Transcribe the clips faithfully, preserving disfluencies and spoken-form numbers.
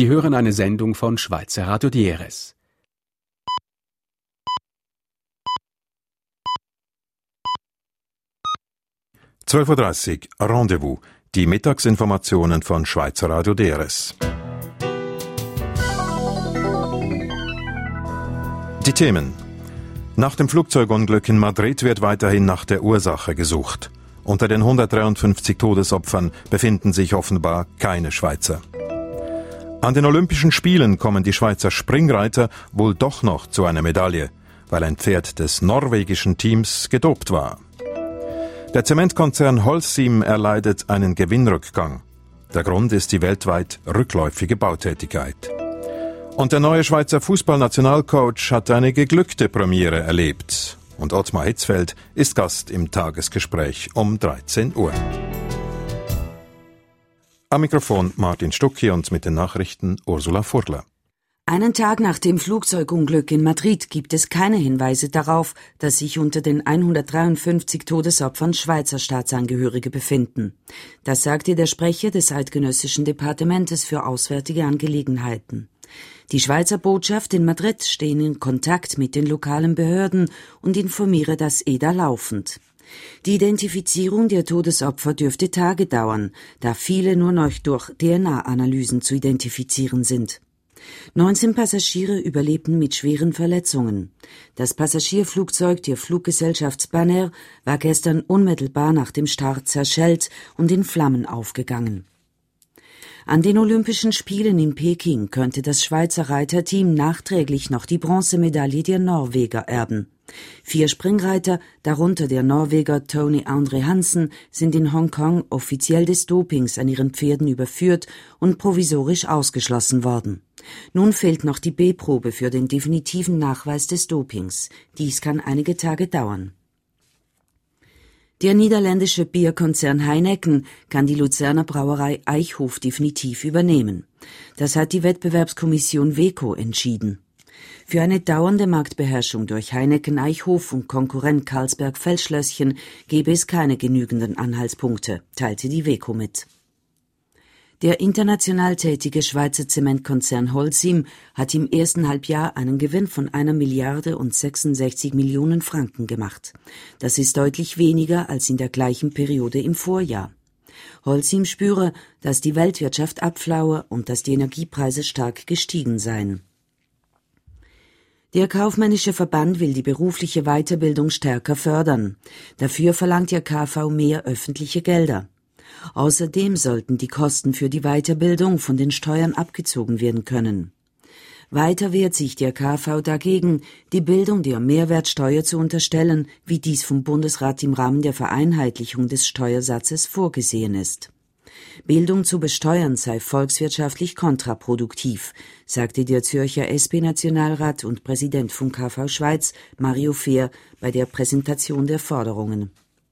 Sie hören eine Sendung von Schweizer Radio D R S. zwölf Uhr dreißig, Rendezvous, die Mittagsinformationen von Schweizer Radio D R S. Die Themen. Nach dem Flugzeugunglück in Madrid wird weiterhin nach der Ursache gesucht. Unter den hundertdreiundfünfzig Todesopfern befinden sich offenbar keine Schweizer. An den Olympischen Spielen kommen die Schweizer Springreiter wohl doch noch zu einer Medaille, weil ein Pferd des norwegischen Teams gedopt war. Der Zementkonzern Holcim erleidet einen Gewinnrückgang. Der Grund ist die weltweit rückläufige Bautätigkeit. Und der neue Schweizer Fußballnationalcoach hat eine geglückte Premiere erlebt. Und Ottmar Hitzfeld ist Gast im Tagesgespräch um dreizehn Uhr. Am Mikrofon Martin Stucki und mit den Nachrichten Ursula Furler. Einen Tag nach dem Flugzeugunglück in Madrid gibt es keine Hinweise darauf, dass sich unter den hundertdreiundfünfzig Todesopfern Schweizer Staatsangehörige befinden. Das sagte der Sprecher des Eidgenössischen Departementes für Auswärtige Angelegenheiten. Die Schweizer Botschaft in Madrid stehe in Kontakt mit den lokalen Behörden und informiere das E D A laufend. Die Identifizierung der Todesopfer dürfte Tage dauern, da viele nur noch durch D N A-Analysen zu identifizieren sind. neunzehn Passagiere überlebten mit schweren Verletzungen. Das Passagierflugzeug der Fluggesellschaft Spanair war gestern unmittelbar nach dem Start zerschellt und in Flammen aufgegangen. An den Olympischen Spielen in Peking könnte das Schweizer Reiterteam nachträglich noch die Bronzemedaille der Norweger erben. Vier Springreiter, darunter der Norweger Tony Andre Hansen, sind in Hongkong offiziell des Dopings an ihren Pferden überführt und provisorisch ausgeschlossen worden. Nun fehlt noch die B-Probe für den definitiven Nachweis des Dopings. Dies kann einige Tage dauern. Der niederländische Bierkonzern Heineken kann die Luzerner Brauerei Eichhof definitiv übernehmen. Das hat die Wettbewerbskommission WECO entschieden. Für eine dauernde Marktbeherrschung durch Heineken Eichhof und Konkurrent Carlsberg Feldschlösschen gebe es keine genügenden Anhaltspunkte, teilte die WECO mit. Der international tätige Schweizer Zementkonzern Holcim hat im ersten Halbjahr einen Gewinn von einer Milliarde und sechsundsechzig Millionen Franken gemacht. Das ist deutlich weniger als in der gleichen Periode im Vorjahr. Holcim spüre, dass die Weltwirtschaft abflaue und dass die Energiepreise stark gestiegen seien. Der kaufmännische Verband will die berufliche Weiterbildung stärker fördern. Dafür verlangt der K V mehr öffentliche Gelder. Außerdem sollten die Kosten für die Weiterbildung von den Steuern abgezogen werden können. Weiter wehrt sich der K V dagegen, die Bildung der Mehrwertsteuer zu unterstellen, wie dies vom Bundesrat im Rahmen der Vereinheitlichung des Steuersatzes vorgesehen ist. Bildung zu besteuern sei volkswirtschaftlich kontraproduktiv, sagte der Zürcher S P-Nationalrat und Präsident vom K V Schweiz, Mario Fehr, bei der Präsentation der Forderungen.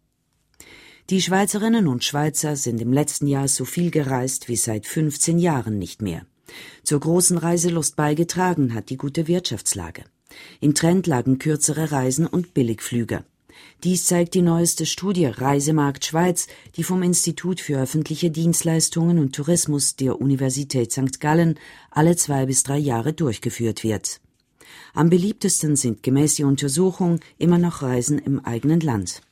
Die Schweizerinnen und Schweizer sind im letzten Jahr so viel gereist wie seit fünfzehn Jahren nicht mehr. Zur großen Reiselust beigetragen hat die gute Wirtschaftslage. Im Trend lagen kürzere Reisen und Billigflüge. Dies zeigt die neueste Studie Reisemarkt Schweiz, die vom Institut für öffentliche Dienstleistungen und Tourismus der Universität Sankt Gallen alle zwei bis drei Jahre durchgeführt wird. Am beliebtesten sind gemäß der Untersuchung immer noch Reisen im eigenen Land.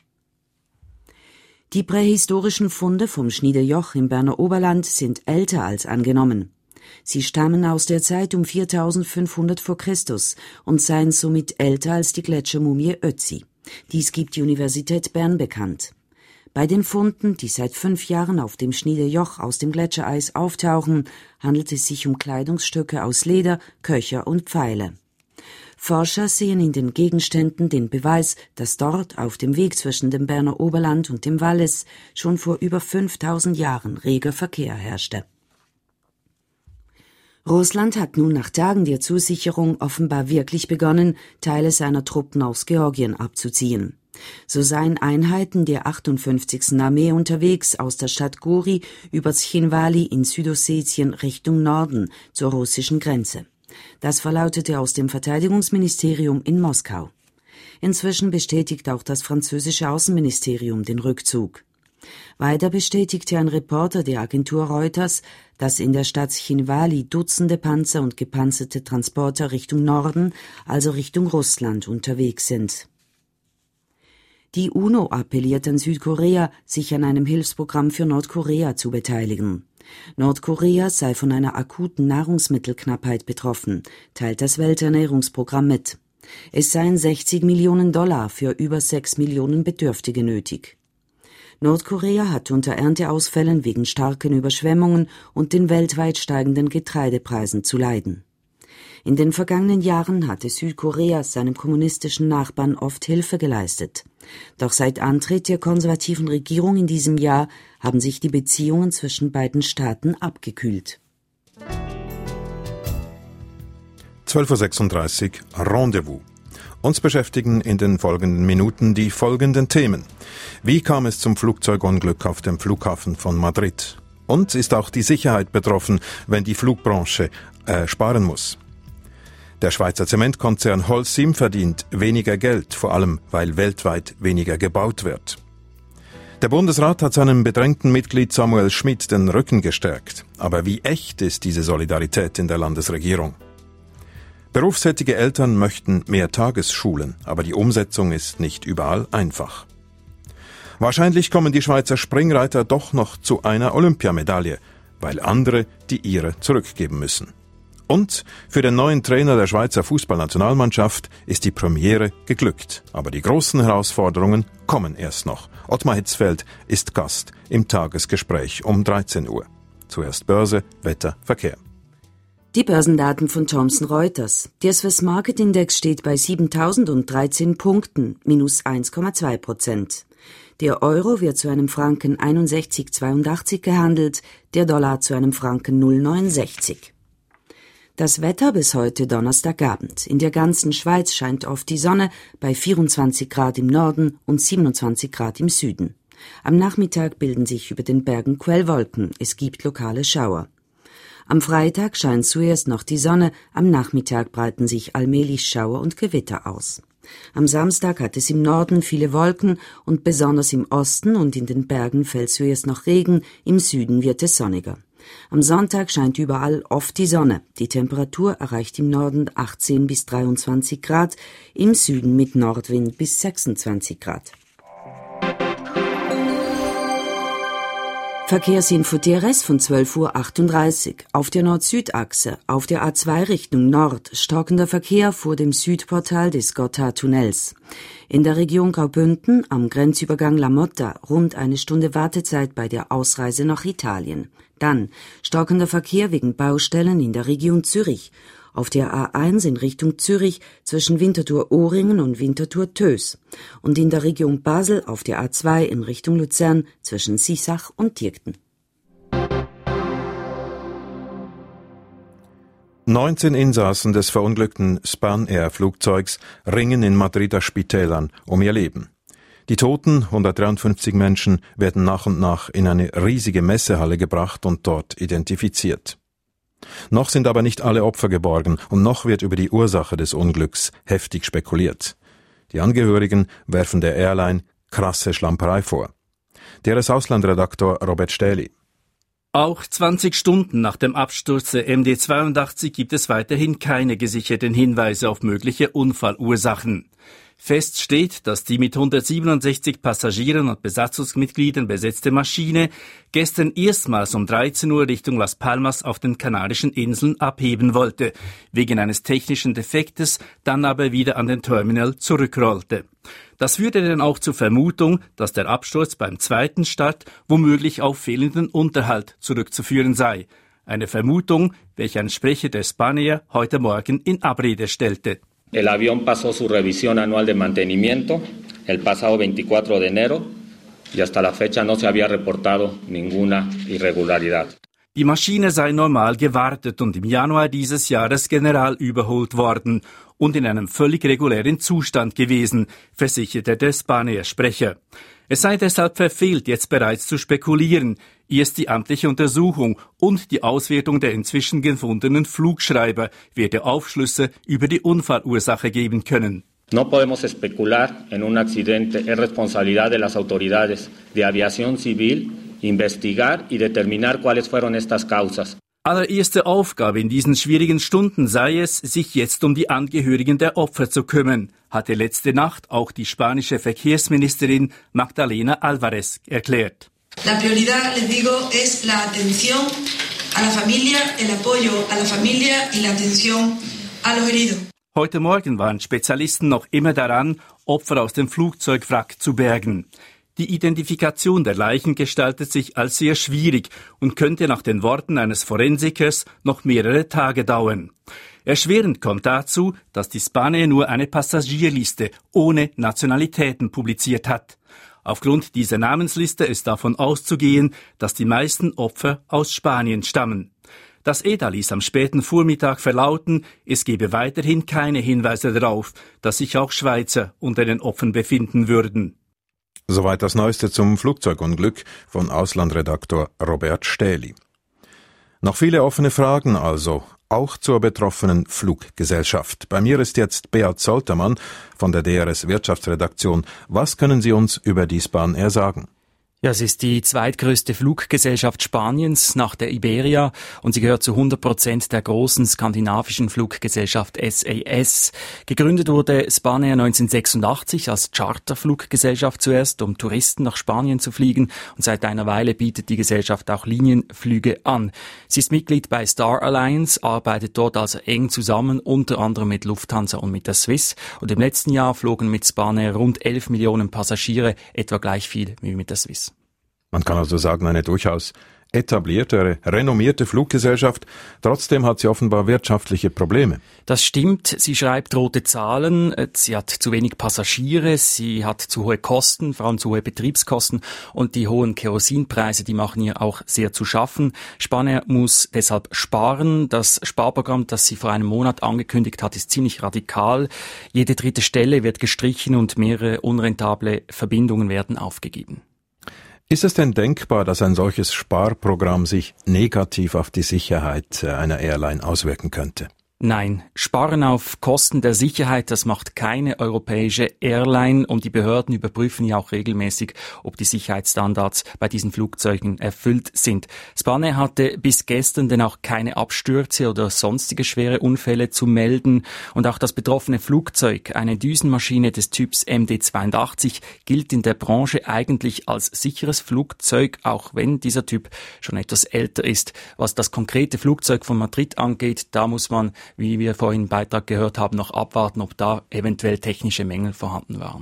Die prähistorischen Funde vom Schniedejoch im Berner Oberland sind älter als angenommen. Sie stammen aus der Zeit um viertausendfünfhundert vor Christus und seien somit älter als die Gletschermumie Ötzi. Dies gibt die Universität Bern bekannt. Bei den Funden, die seit fünf Jahren auf dem Schniedejoch aus dem Gletschereis auftauchen, handelt es sich um Kleidungsstücke aus Leder, Köcher und Pfeile. Forscher sehen in den Gegenständen den Beweis, dass dort auf dem Weg zwischen dem Berner Oberland und dem Wallis schon vor über fünftausend Jahren reger Verkehr herrschte. Russland hat nun nach Tagen der Zusicherung offenbar wirklich begonnen, Teile seiner Truppen aus Georgien abzuziehen. So seien Einheiten der achtundfünfzigsten Armee unterwegs aus der Stadt Gori über Cchinwali in Südossetien Richtung Norden zur russischen Grenze. Das verlautete aus dem Verteidigungsministerium in Moskau. Inzwischen bestätigt auch das französische Außenministerium den Rückzug. Weiter bestätigte ein Reporter der Agentur Reuters, dass in der Stadt Chinvali Dutzende Panzer und gepanzerte Transporter Richtung Norden, also Richtung Russland, unterwegs sind. Die UNO appelliert an Südkorea, sich an einem Hilfsprogramm für Nordkorea zu beteiligen. Nordkorea sei von einer akuten Nahrungsmittelknappheit betroffen, teilt das Welternährungsprogramm mit. Es seien sechzig Millionen Dollar für über sechs Millionen Bedürftige nötig. Nordkorea hat unter Ernteausfällen wegen starken Überschwemmungen und den weltweit steigenden Getreidepreisen zu leiden. In den vergangenen Jahren hatte Südkorea seinem kommunistischen Nachbarn oft Hilfe geleistet. Doch seit Antritt der konservativen Regierung in diesem Jahr haben sich die Beziehungen zwischen beiden Staaten abgekühlt. zwölf Uhr sechsunddreißig Rendezvous. Uns beschäftigen in den folgenden Minuten die folgenden Themen. Wie kam es zum Flugzeugunglück auf dem Flughafen von Madrid? Und ist auch die Sicherheit betroffen, wenn die Flugbranche äh, sparen muss? Der Schweizer Zementkonzern Holcim verdient weniger Geld, vor allem weil weltweit weniger gebaut wird. Der Bundesrat hat seinem bedrängten Mitglied Samuel Schmidt den Rücken gestärkt. Aber wie echt ist diese Solidarität in der Landesregierung? Berufstätige Eltern möchten mehr Tagesschulen, aber die Umsetzung ist nicht überall einfach. Wahrscheinlich kommen die Schweizer Springreiter doch noch zu einer Olympiamedaille, weil andere die ihre zurückgeben müssen. Und für den neuen Trainer der Schweizer Fußballnationalmannschaft ist die Premiere geglückt. Aber die großen Herausforderungen kommen erst noch. Ottmar Hitzfeld ist Gast im Tagesgespräch um dreizehn Uhr. Zuerst Börse, Wetter, Verkehr. Die Börsendaten von Thomson Reuters. Der Swiss Market Index steht bei siebentausenddreizehn Punkten, minus eins Komma zwei Prozent. Der Euro wird zu einem Franken einundsechzig Komma zweiundachtzig gehandelt, der Dollar zu einem Franken null Komma neunundsechzig. Das Wetter bis heute Donnerstagabend. In der ganzen Schweiz scheint oft die Sonne bei vierundzwanzig Grad im Norden und siebenundzwanzig Grad im Süden. Am Nachmittag bilden sich über den Bergen Quellwolken. Es gibt lokale Schauer. Am Freitag scheint zuerst noch die Sonne, am Nachmittag breiten sich allmählich Schauer und Gewitter aus. Am Samstag hat es im Norden viele Wolken und besonders im Osten und in den Bergen fällt zuerst noch Regen, im Süden wird es sonniger. Am Sonntag scheint überall oft die Sonne. Die Temperatur erreicht im Norden achtzehn bis dreiundzwanzig Grad, im Süden mit Nordwind bis sechsundzwanzig Grad. Verkehrsinfo D R S von zwölf Uhr achtunddreißig. Auf der Nord-Süd-Achse, auf der A zwei Richtung Nord, stockender Verkehr vor dem Südportal des Gotthardtunnels. In der Region Graubünden am Grenzübergang La Motta rund eine Stunde Wartezeit bei der Ausreise nach Italien. Dann stockender Verkehr wegen Baustellen in der Region Zürich. Auf der A eins in Richtung Zürich zwischen Winterthur-Ohringen und Winterthur-Tös. Und in der Region Basel auf der A zwei in Richtung Luzern zwischen Sissach und Tirgten. neunzehn Insassen des verunglückten Spanair-Flugzeugs ringen in Madrider Spitälern um ihr Leben. Die toten, hundertdreiundfünfzig Menschen, werden nach und nach in eine riesige Messehalle gebracht und dort identifiziert. Noch sind aber nicht alle Opfer geborgen und noch wird über die Ursache des Unglücks heftig spekuliert. Die Angehörigen werfen der Airline krasse Schlamperei vor. D R S-Auslandredaktor Robert Stähli. Auch zwanzig Stunden nach dem Absturz der M D zweiundachtzig gibt es weiterhin keine gesicherten Hinweise auf mögliche Unfallursachen. Fest steht, dass die mit hundertsiebenundsechzig Passagieren und Besatzungsmitgliedern besetzte Maschine gestern erstmals um dreizehn Uhr Richtung Las Palmas auf den Kanarischen Inseln abheben wollte, wegen eines technischen Defektes, dann aber wieder an den Terminal zurückrollte. Das führte dann auch zur Vermutung, dass der Absturz beim zweiten Start womöglich auf fehlenden Unterhalt zurückzuführen sei. Eine Vermutung, welche ein Sprecher der Spanair heute Morgen in Abrede stellte. El avión pasó su revisión anual de mantenimiento el pasado veinticuatro de enero y hasta la fecha no se había reportado ninguna irregularidad. Die Maschine sei normal gewartet und im Januar dieses Jahres general überholt worden und in einem völlig regulären Zustand gewesen, versicherte der Spanair-Sprecher. Es sei deshalb verfehlt, jetzt bereits zu spekulieren. Erst die amtliche Untersuchung und die Auswertung der inzwischen gefundenen Flugschreiber werde Aufschlüsse über die Unfallursache geben können. No podemos especular en un accidente. Es responsabilidad de las autoridades de aviación civil investigar y determinar cuáles fueron estas causas. Allererste Aufgabe in diesen schwierigen Stunden sei es, sich jetzt um die Angehörigen der Opfer zu kümmern, hatte letzte Nacht auch die spanische Verkehrsministerin Magdalena Álvarez erklärt. La prioridad, les digo, es la atención a la familia, el apoyo a la familia y la atención a los heridos. Heute Morgen waren Spezialisten noch immer daran, Opfer aus dem Flugzeugwrack zu bergen. Die Identifikation der Leichen gestaltet sich als sehr schwierig und könnte nach den Worten eines Forensikers noch mehrere Tage dauern. Erschwerend kommt dazu, dass die Spanair nur eine Passagierliste ohne Nationalitäten publiziert hat. Aufgrund dieser Namensliste ist davon auszugehen, dass die meisten Opfer aus Spanien stammen. Das E D A ließ am späten Vormittag verlauten, es gebe weiterhin keine Hinweise darauf, dass sich auch Schweizer unter den Opfern befinden würden. Soweit das Neueste zum Flugzeugunglück von Auslandredaktor Robert Stähli. Noch viele offene Fragen also, auch zur betroffenen Fluggesellschaft. Bei mir ist jetzt Beat Soltermann von der D R S Wirtschaftsredaktion. Was können Sie uns über die Spanair sagen? Ja, es ist die zweitgrößte Fluggesellschaft Spaniens nach der Iberia und sie gehört zu hundert Prozent der großen skandinavischen Fluggesellschaft S A S. Gegründet wurde Spanair neunzehnhundertsechsundachtzig als Charterfluggesellschaft zuerst, um Touristen nach Spanien zu fliegen, und seit einer Weile bietet die Gesellschaft auch Linienflüge an. Sie ist Mitglied bei Star Alliance, arbeitet dort also eng zusammen, unter anderem mit Lufthansa und mit der Swiss, und im letzten Jahr flogen mit Spanair rund elf Millionen Passagiere, etwa gleich viel wie mit der Swiss. Man kann also sagen, eine durchaus etablierte, renommierte Fluggesellschaft. Trotzdem hat sie offenbar wirtschaftliche Probleme. Das stimmt. Sie schreibt rote Zahlen. Sie hat zu wenig Passagiere. Sie hat zu hohe Kosten, vor allem zu hohe Betriebskosten. Und die hohen Kerosinpreise, die machen ihr auch sehr zu schaffen. Spanair muss deshalb sparen. Das Sparprogramm, das sie vor einem Monat angekündigt hat, ist ziemlich radikal. Jede dritte Stelle wird gestrichen und mehrere unrentable Verbindungen werden aufgegeben. Ist es denn denkbar, dass ein solches Sparprogramm sich negativ auf die Sicherheit einer Airline auswirken könnte? Nein, Sparen auf Kosten der Sicherheit, das macht keine europäische Airline, und die Behörden überprüfen ja auch regelmäßig, ob die Sicherheitsstandards bei diesen Flugzeugen erfüllt sind. Spanair hatte bis gestern denn auch keine Abstürze oder sonstige schwere Unfälle zu melden, und auch das betroffene Flugzeug, eine Düsenmaschine des Typs M D zweiundachtzig, gilt in der Branche eigentlich als sicheres Flugzeug, auch wenn dieser Typ schon etwas älter ist. Was das konkrete Flugzeug von Madrid angeht, da muss man, wie wir vorhin im Beitrag gehört haben, noch abwarten, ob da eventuell technische Mängel vorhanden waren.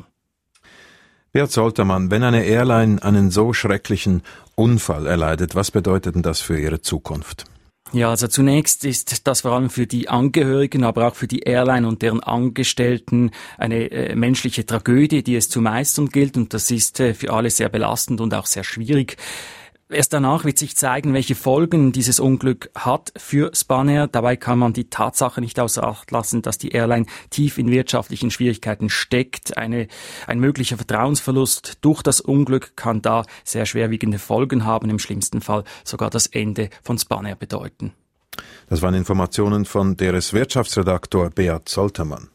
Beat Soltermann, wenn eine Airline einen so schrecklichen Unfall erleidet, was bedeutet denn das für ihre Zukunft? Ja, also zunächst ist das vor allem für die Angehörigen, aber auch für die Airline und deren Angestellten eine äh, menschliche Tragödie, die es zu meistern gilt, und das ist äh, für alle sehr belastend und auch sehr schwierig. Erst danach wird sich zeigen, welche Folgen dieses Unglück hat für Spanair. Dabei kann man die Tatsache nicht außer Acht lassen, dass die Airline tief in wirtschaftlichen Schwierigkeiten steckt. Eine, ein möglicher Vertrauensverlust durch das Unglück kann da sehr schwerwiegende Folgen haben, im schlimmsten Fall sogar das Ende von Spanair bedeuten. Das waren Informationen von D R S Wirtschaftsredaktor Beat Soltermann.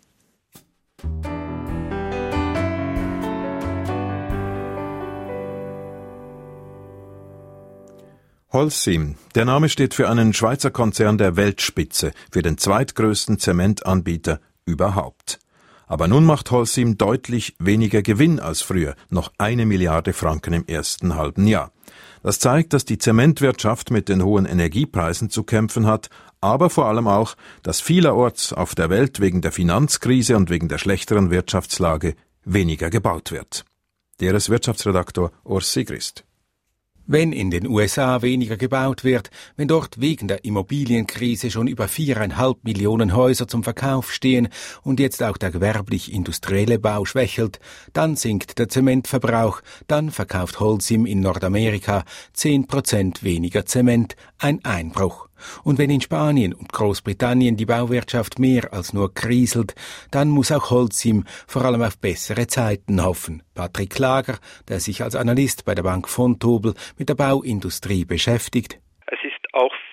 Holcim. Der Name steht für einen Schweizer Konzern der Weltspitze, für den zweitgrößten Zementanbieter überhaupt. Aber nun macht Holcim deutlich weniger Gewinn als früher, noch eine Milliarde Franken im ersten halben Jahr. Das zeigt, dass die Zementwirtschaft mit den hohen Energiepreisen zu kämpfen hat, aber vor allem auch, dass vielerorts auf der Welt wegen der Finanzkrise und wegen der schlechteren Wirtschaftslage weniger gebaut wird. Der ist Wirtschaftsredaktor Urs Sigrist. Wenn in den U S A weniger gebaut wird, wenn dort wegen der Immobilienkrise schon über viereinhalb Millionen Häuser zum Verkauf stehen und jetzt auch der gewerblich-industrielle Bau schwächelt, dann sinkt der Zementverbrauch, dann verkauft Holcim in Nordamerika zehn Prozent weniger Zement, ein Einbruch. Und wenn in Spanien und Großbritannien die Bauwirtschaft mehr als nur kriselt, dann muss auch Holcim vor allem auf bessere Zeiten hoffen. Patrick Klager, der sich als Analyst bei der Bank Vontobel mit der Bauindustrie beschäftigt. Es ist auch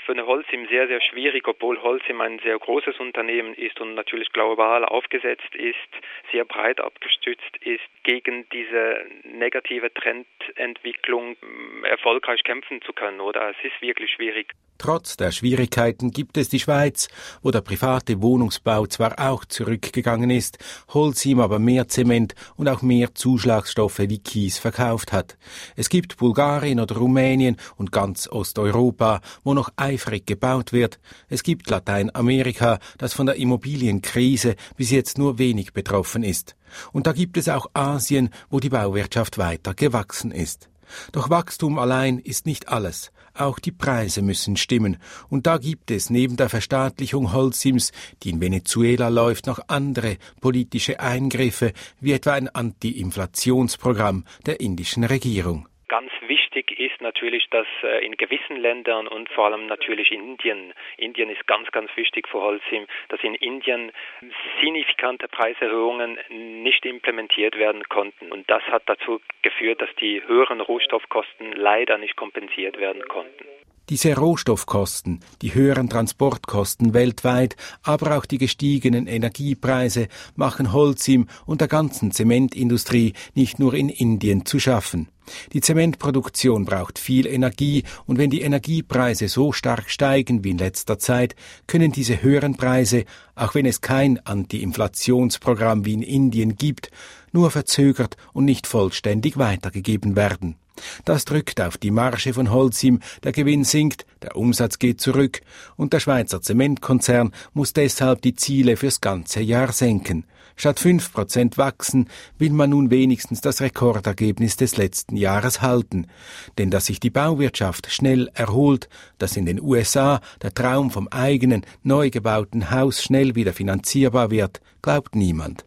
für eine Holcim sehr, sehr schwierig, obwohl Holcim ein sehr großes Unternehmen ist und natürlich global aufgesetzt ist, sehr breit abgestützt ist, gegen diese negative Trendentwicklung erfolgreich kämpfen zu können, oder? Es ist wirklich schwierig. Trotz der Schwierigkeiten gibt es die Schweiz, wo der private Wohnungsbau zwar auch zurückgegangen ist, Holcim aber mehr Zement und auch mehr Zuschlagstoffe wie Kies verkauft hat. Es gibt Bulgarien oder Rumänien und ganz Osteuropa, wo noch eifrig gebaut wird. Es gibt Lateinamerika, das von der Immobilienkrise bis jetzt nur wenig betroffen ist. Und da gibt es auch Asien, wo die Bauwirtschaft weiter gewachsen ist. Doch Wachstum allein ist nicht alles. Auch die Preise müssen stimmen. Und da gibt es neben der Verstaatlichung Holcims, die in Venezuela läuft, noch andere politische Eingriffe, wie etwa ein Anti-Inflationsprogramm der indischen Regierung. Ganz wichtig ist natürlich, dass in gewissen Ländern und vor allem natürlich in Indien, Indien ist ganz, ganz wichtig für Holcim, dass in Indien signifikante Preiserhöhungen nicht implementiert werden konnten. Und das hat dazu geführt, dass die höheren Rohstoffkosten leider nicht kompensiert werden konnten. Diese Rohstoffkosten, die höheren Transportkosten weltweit, aber auch die gestiegenen Energiepreise machen Holcim und der ganzen Zementindustrie nicht nur in Indien zu schaffen. Die Zementproduktion braucht viel Energie und wenn die Energiepreise so stark steigen wie in letzter Zeit, können diese höheren Preise, auch wenn es kein Anti-Inflationsprogramm wie in Indien gibt, nur verzögert und nicht vollständig weitergegeben werden. Das drückt auf die Marge von Holcim, der Gewinn sinkt, der Umsatz geht zurück und der Schweizer Zementkonzern muss deshalb die Ziele fürs ganze Jahr senken. Statt fünf Prozent wachsen, will man nun wenigstens das Rekordergebnis des letzten Jahres halten. Denn dass sich die Bauwirtschaft schnell erholt, dass in den U S A der Traum vom eigenen, neu gebauten Haus schnell wieder finanzierbar wird, glaubt niemand.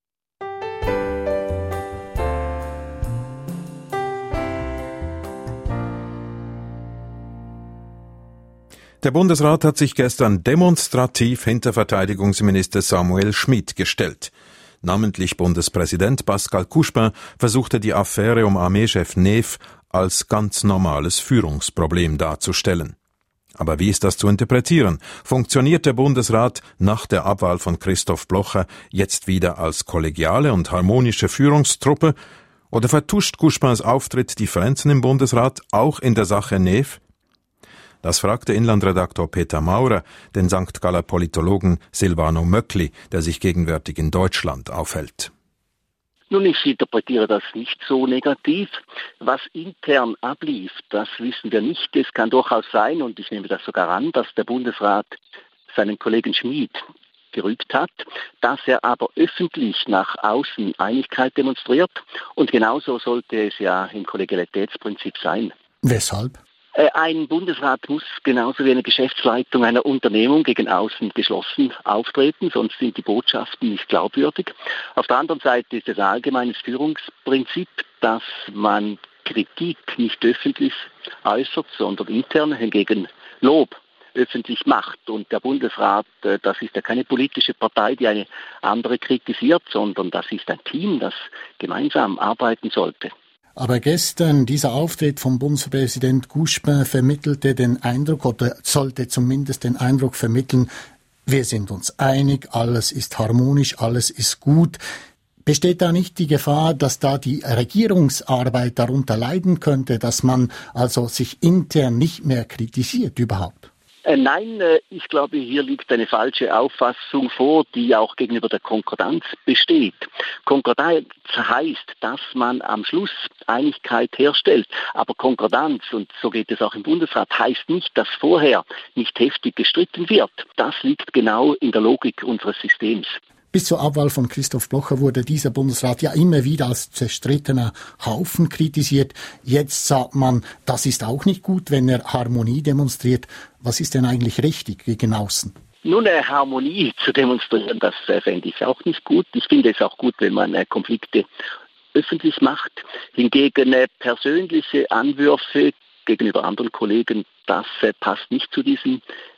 Der Bundesrat hat sich gestern demonstrativ hinter Verteidigungsminister Samuel Schmid gestellt. Namentlich Bundespräsident Pascal Couchepin versuchte die Affäre um Armeechef Neff als ganz normales Führungsproblem darzustellen. Aber wie ist das zu interpretieren? Funktioniert der Bundesrat nach der Abwahl von Christoph Blocher jetzt wieder als kollegiale und harmonische Führungstruppe? Oder vertuscht Couchepins Auftritt Differenzen im Bundesrat auch in der Sache Neff? Das fragte Inlandredaktor Peter Maurer, den Sankt Galler Politologen Silvano Möckli, der sich gegenwärtig in Deutschland aufhält. Nun, ich interpretiere das nicht so negativ. Was intern ablief, das wissen wir nicht. Es kann durchaus sein, und ich nehme das sogar an, dass der Bundesrat seinen Kollegen Schmid gerügt hat, dass er aber öffentlich nach außen Einigkeit demonstriert. Und genauso sollte es ja im Kollegialitätsprinzip sein. Weshalb? Ein Bundesrat muss genauso wie eine Geschäftsleitung einer Unternehmung gegen außen geschlossen auftreten, sonst sind die Botschaften nicht glaubwürdig. Auf der anderen Seite ist es ein allgemeines Führungsprinzip, dass man Kritik nicht öffentlich äußert, sondern intern, hingegen Lob öffentlich macht. Und der Bundesrat, das ist ja keine politische Partei, die eine andere kritisiert, sondern das ist ein Team, das gemeinsam arbeiten sollte. Aber gestern, dieser Auftritt vom Bundespräsident Couchepin vermittelte den Eindruck, oder sollte zumindest den Eindruck vermitteln, wir sind uns einig, alles ist harmonisch, alles ist gut. Besteht da nicht die Gefahr, dass da die Regierungsarbeit darunter leiden könnte, dass man also sich intern nicht mehr kritisiert überhaupt? Äh, nein, äh, ich glaube, hier liegt eine falsche Auffassung vor, die auch gegenüber der Konkordanz besteht. Konkordanz heißt, dass man am Schluss Einigkeit herstellt. Aber Konkordanz, und so geht es auch im Bundesrat, heißt nicht, dass vorher nicht heftig gestritten wird. Das liegt genau in der Logik unseres Systems. Bis zur Abwahl von Christoph Blocher wurde dieser Bundesrat ja immer wieder als zerstrittener Haufen kritisiert. Jetzt sagt man, das ist auch nicht gut, wenn er Harmonie demonstriert. Was ist denn eigentlich richtig gegen außen? Nun, eine Harmonie zu demonstrieren, das äh, fände ich auch nicht gut. Ich finde es auch gut, wenn man äh, Konflikte öffentlich macht. Hingegen äh, persönliche Anwürfe gegenüber anderen Kollegen, das äh, passt nicht zu diesem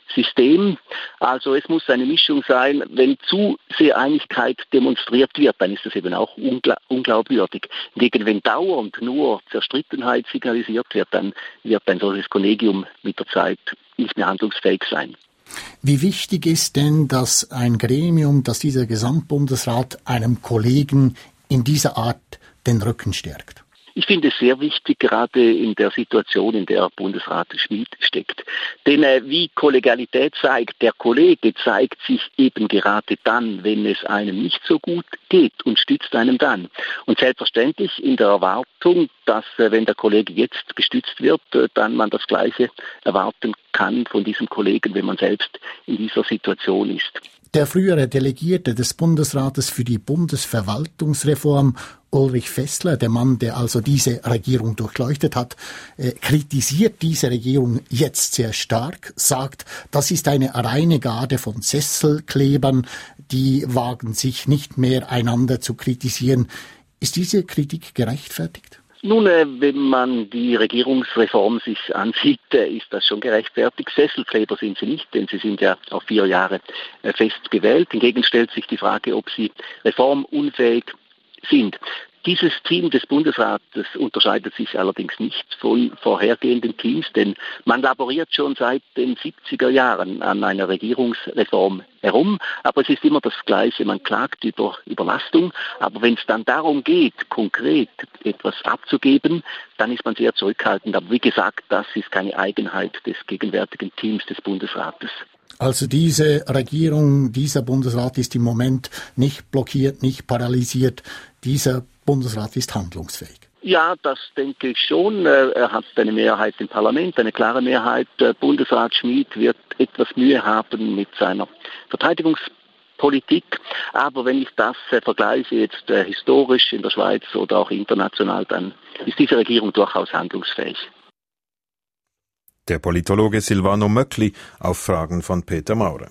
System. Also es muss eine Mischung sein. Wenn zu sehr Einigkeit demonstriert wird, dann ist das eben auch ungl- unglaubwürdig. Hingegen, wenn dauernd nur Zerstrittenheit signalisiert wird, dann wird ein solches Kollegium mit der Zeit nicht mehr handlungsfähig sein. Wie wichtig ist denn, dass ein Gremium, dass dieser Gesamtbundesrat einem Kollegen in dieser Art den Rücken stärkt? Ich finde es sehr wichtig, gerade in der Situation, in der Bundesrat Schmid steckt. Denn äh, wie Kollegialität zeigt, der Kollege zeigt sich eben gerade dann, wenn es einem nicht so gut geht und stützt einem dann. Und selbstverständlich in der Erwartung, dass äh, wenn der Kollege jetzt gestützt wird, äh, dann man das Gleiche erwarten kann von diesem Kollegen, wenn man selbst in dieser Situation ist. Der frühere Delegierte des Bundesrates für die Bundesverwaltungsreform, Ulrich Fessler, der Mann, der also diese Regierung durchleuchtet hat, äh, kritisiert diese Regierung jetzt sehr stark, sagt, das ist eine reine Garde von Sesselklebern, die wagen sich nicht mehr, einander zu kritisieren. Ist diese Kritik gerechtfertigt? Nun, äh, wenn man die Regierungsreform sich ansieht, äh, ist das schon gerechtfertigt. Sesselkleber sind sie nicht, denn sie sind ja auf vier Jahre äh, fest gewählt. Hingegen stellt sich die Frage, ob sie reformunfähig sind. Dieses Team des Bundesrates unterscheidet sich allerdings nicht von vorhergehenden Teams, denn man laboriert schon seit den siebziger Jahren an einer Regierungsreform herum, aber es ist immer das Gleiche, man klagt über Überlastung, aber wenn es dann darum geht, konkret etwas abzugeben, dann ist man sehr zurückhaltend. Aber wie gesagt, das ist keine Eigenheit des gegenwärtigen Teams des Bundesrates. Also diese Regierung, dieser Bundesrat ist im Moment nicht blockiert, nicht paralysiert. Dieser Bundesrat ist handlungsfähig. Ja, das denke ich schon. Er hat eine Mehrheit im Parlament, eine klare Mehrheit. Bundesrat Schmid wird etwas Mühe haben mit seiner Verteidigungspolitik. Aber wenn ich das vergleiche jetzt historisch in der Schweiz oder auch international, dann ist diese Regierung durchaus handlungsfähig. Der Politologe Silvano Möckli auf Fragen von Peter Maurer.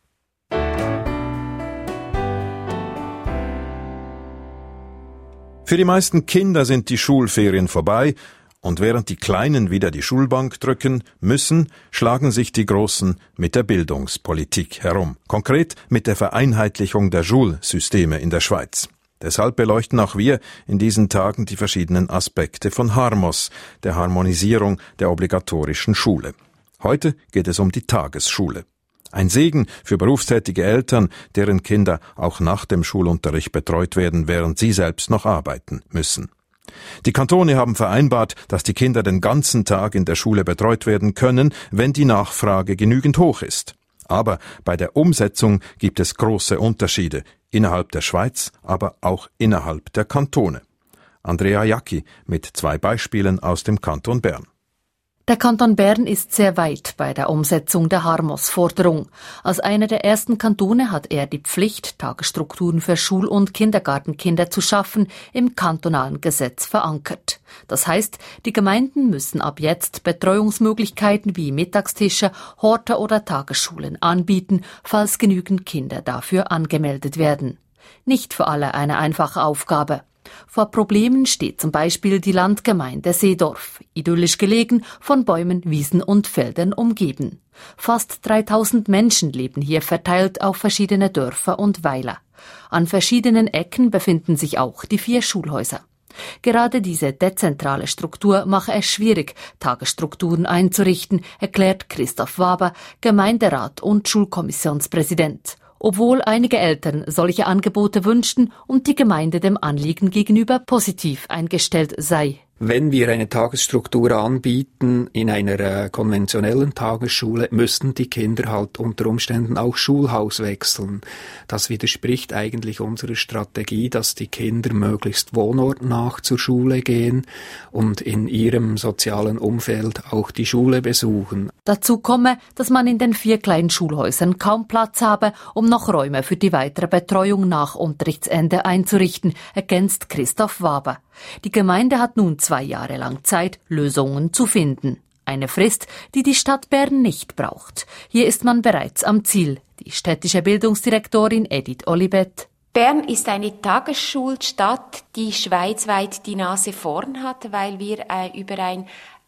Für die meisten Kinder sind die Schulferien vorbei und während die Kleinen wieder die Schulbank drücken müssen, schlagen sich die Großen mit der Bildungspolitik herum. Konkret mit der Vereinheitlichung der Schulsysteme in der Schweiz. Deshalb beleuchten auch wir in diesen Tagen die verschiedenen Aspekte von Harmos, der Harmonisierung der obligatorischen Schule. Heute geht es um die Tagesschule. Ein Segen für berufstätige Eltern, deren Kinder auch nach dem Schulunterricht betreut werden, während sie selbst noch arbeiten müssen. Die Kantone haben vereinbart, dass die Kinder den ganzen Tag in der Schule betreut werden können, wenn die Nachfrage genügend hoch ist. Aber bei der Umsetzung gibt es große Unterschiede, innerhalb der Schweiz, aber auch innerhalb der Kantone. Andrea Jacki mit zwei Beispielen aus dem Kanton Bern. Der Kanton Bern ist sehr weit bei der Umsetzung der Harmos-Forderung. Als einer der ersten Kantone hat er die Pflicht, Tagesstrukturen für Schul- und Kindergartenkinder zu schaffen, im kantonalen Gesetz verankert. Das heißt, die Gemeinden müssen ab jetzt Betreuungsmöglichkeiten wie Mittagstische, Horte oder Tagesschulen anbieten, falls genügend Kinder dafür angemeldet werden. Nicht für alle eine einfache Aufgabe. Vor Problemen steht zum Beispiel die Landgemeinde Seedorf, idyllisch gelegen, von Bäumen, Wiesen und Feldern umgeben. Fast dreitausend Menschen leben hier verteilt auf verschiedene Dörfer und Weiler. An verschiedenen Ecken befinden sich auch die vier Schulhäuser. Gerade diese dezentrale Struktur mache es schwierig, Tagesstrukturen einzurichten, erklärt Christoph Waber, Gemeinderat und Schulkommissionspräsident. Obwohl einige Eltern solche Angebote wünschten und die Gemeinde dem Anliegen gegenüber positiv eingestellt sei. Wenn wir eine Tagesstruktur anbieten in einer äh, konventionellen Tagesschule, müssten die Kinder halt unter Umständen auch Schulhaus wechseln. Das widerspricht eigentlich unserer Strategie, dass die Kinder möglichst wohnortnah zur Schule gehen und in ihrem sozialen Umfeld auch die Schule besuchen. Dazu komme, dass man in den vier kleinen Schulhäusern kaum Platz habe, um noch Räume für die weitere Betreuung nach Unterrichtsende einzurichten, ergänzt Christoph Waber. Die Gemeinde hat nun zwei Jahre lang Zeit, Lösungen zu finden. Eine Frist, die die Stadt Bern nicht braucht. Hier ist man bereits am Ziel. Die städtische Bildungsdirektorin Edith Olibet. Bern ist eine Tagesschulstadt, die schweizweit die Nase vorn hat, weil wir äh, über ein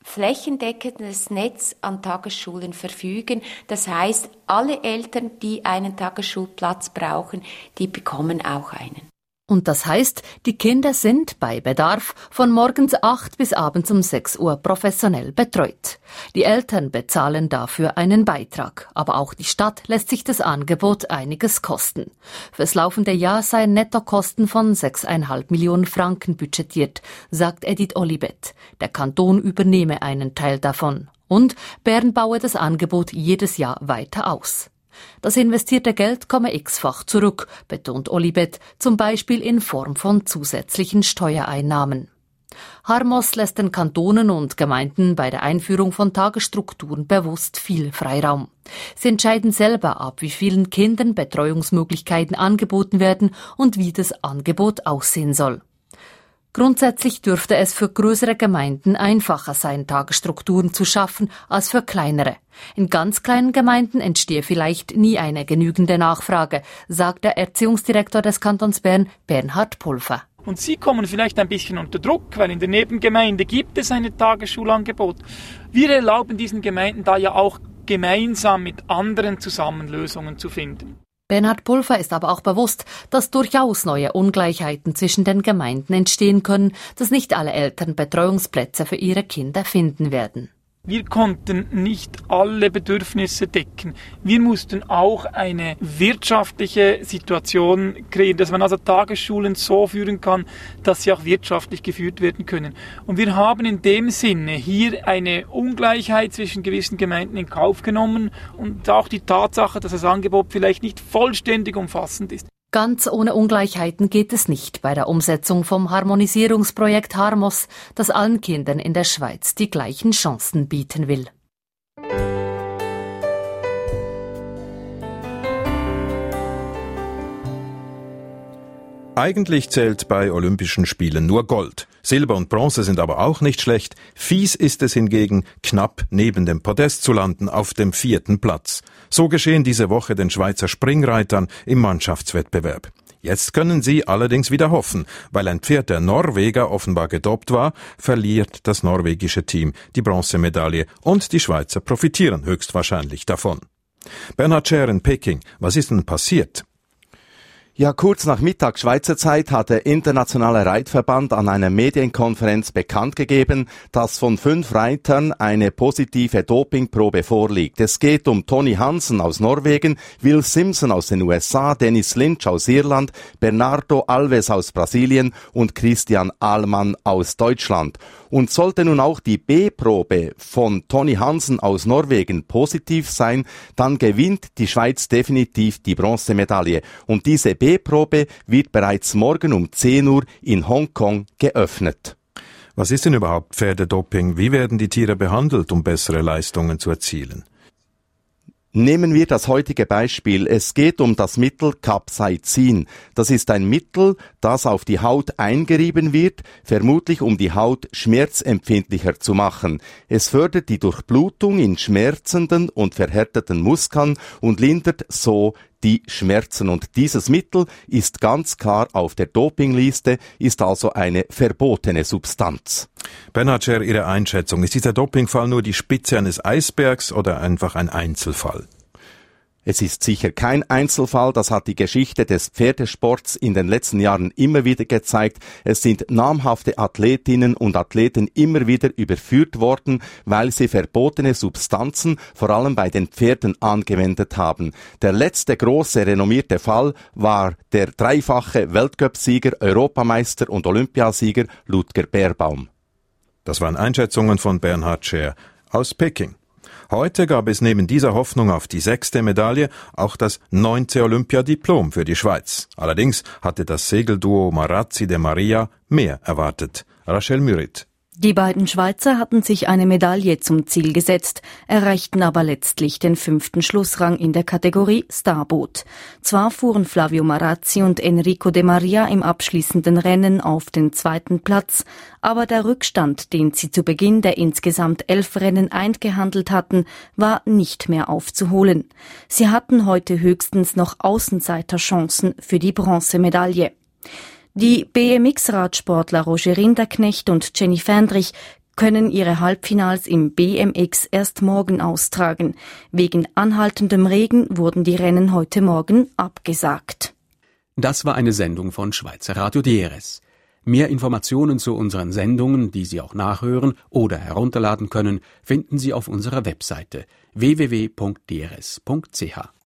flächendeckendes Netz an Tagesschulen verfügen. Das heißt, alle Eltern, die einen Tagesschulplatz brauchen, die bekommen auch einen. Und das heißt, die Kinder sind bei Bedarf von morgens acht bis abends um sechs Uhr professionell betreut. Die Eltern bezahlen dafür einen Beitrag, aber auch die Stadt lässt sich das Angebot einiges kosten. Fürs laufende Jahr seien Nettokosten von sechseinhalb Millionen Franken budgetiert, sagt Edith Olibet. Der Kanton übernehme einen Teil davon. Und Bern baue das Angebot jedes Jahr weiter aus. Das investierte Geld komme x-fach zurück, betont Olibet, zum Beispiel in Form von zusätzlichen Steuereinnahmen. Harmos lässt den Kantonen und Gemeinden bei der Einführung von Tagesstrukturen bewusst viel Freiraum. Sie entscheiden selber ab, wie vielen Kindern Betreuungsmöglichkeiten angeboten werden und wie das Angebot aussehen soll. Grundsätzlich dürfte es für größere Gemeinden einfacher sein, Tagesstrukturen zu schaffen, als für kleinere. In ganz kleinen Gemeinden entstehe vielleicht nie eine genügende Nachfrage, sagt der Erziehungsdirektor des Kantons Bern, Bernhard Pulver. Und sie kommen vielleicht ein bisschen unter Druck, weil in der Nebengemeinde gibt es ein Tagesschulangebot. Wir erlauben diesen Gemeinden da ja auch gemeinsam mit anderen zusammen Lösungen zu finden. Bernhard Pulver ist aber auch bewusst, dass durchaus neue Ungleichheiten zwischen den Gemeinden entstehen können, dass nicht alle Eltern Betreuungsplätze für ihre Kinder finden werden. Wir konnten nicht alle Bedürfnisse decken. Wir mussten auch eine wirtschaftliche Situation kreieren, dass man also Tagesschulen so führen kann, dass sie auch wirtschaftlich geführt werden können. Und wir haben in dem Sinne hier eine Ungleichheit zwischen gewissen Gemeinden in Kauf genommen und auch die Tatsache, dass das Angebot vielleicht nicht vollständig umfassend ist. Ganz ohne Ungleichheiten geht es nicht bei der Umsetzung vom Harmonisierungsprojekt Harmos, das allen Kindern in der Schweiz die gleichen Chancen bieten will. Eigentlich zählt bei Olympischen Spielen nur Gold. Silber und Bronze sind aber auch nicht schlecht. Fies ist es hingegen, knapp neben dem Podest zu landen, auf dem vierten Platz. So geschehen diese Woche den Schweizer Springreitern im Mannschaftswettbewerb. Jetzt können sie allerdings wieder hoffen, weil ein Pferd der Norweger offenbar gedopt war, verliert das norwegische Team die Bronzemedaille und die Schweizer profitieren höchstwahrscheinlich davon. Bernhard Scher in Peking, was ist denn passiert? Ja, kurz nach Mittag Schweizer Zeit hat der Internationale Reitverband an einer Medienkonferenz bekannt gegeben, dass von fünf Reitern eine positive Dopingprobe vorliegt. Es geht um Tony Hansen aus Norwegen, Will Simpson aus den U S A, Dennis Lynch aus Irland, Bernardo Alves aus Brasilien und Christian Ahlmann aus Deutschland. Und sollte nun auch die B-Probe von Tony Hansen aus Norwegen positiv sein, dann gewinnt die Schweiz definitiv die Bronzemedaille. Und diese B-Probe wird bereits morgen um zehn Uhr in Hongkong geöffnet. Was ist denn überhaupt Pferdedoping? Wie werden die Tiere behandelt, um bessere Leistungen zu erzielen? Nehmen wir das heutige Beispiel. Es geht um das Mittel Capsaicin. Das ist ein Mittel, das auf die Haut eingerieben wird, vermutlich um die Haut schmerzempfindlicher zu machen. Es fördert die Durchblutung in schmerzenden und verhärteten Muskeln und lindert so die Schmerzen. Und dieses Mittel ist ganz klar auf der Dopingliste, ist also eine verbotene Substanz. Bernhard Scher, Ihre Einschätzung. Ist dieser Dopingfall nur die Spitze eines Eisbergs oder einfach ein Einzelfall? Es ist sicher kein Einzelfall, das hat die Geschichte des Pferdesports in den letzten Jahren immer wieder gezeigt. Es sind namhafte Athletinnen und Athleten immer wieder überführt worden, weil sie verbotene Substanzen vor allem bei den Pferden angewendet haben. Der letzte große renommierte Fall war der dreifache Weltcupsieger, Europameister und Olympiasieger Ludger Beerbaum. Das waren Einschätzungen von Bernhard Scher aus Peking. Heute gab es neben dieser Hoffnung auf die sechste Medaille auch das neunte Olympiadiplom für die Schweiz. Allerdings hatte das Segelduo Marazzi de Maria mehr erwartet. Rachel Mürit. Die beiden Schweizer hatten sich eine Medaille zum Ziel gesetzt, erreichten aber letztlich den fünften Schlussrang in der Kategorie Starboot. Zwar fuhren Flavio Marazzi und Enrico de Maria im abschließenden Rennen auf den zweiten Platz, aber der Rückstand, den sie zu Beginn der insgesamt elf Rennen eingehandelt hatten, war nicht mehr aufzuholen. Sie hatten heute höchstens noch Außenseiterchancen für die Bronzemedaille. Die B M X-Radsportler Roger Rinderknecht und Jenny Fendrich können ihre Halbfinals im B M X erst morgen austragen. Wegen anhaltendem Regen wurden die Rennen heute Morgen abgesagt. Das war eine Sendung von Schweizer Radio D R S. Mehr Informationen zu unseren Sendungen, die Sie auch nachhören oder herunterladen können, finden Sie auf unserer Webseite w w w punkt d r s punkt c h.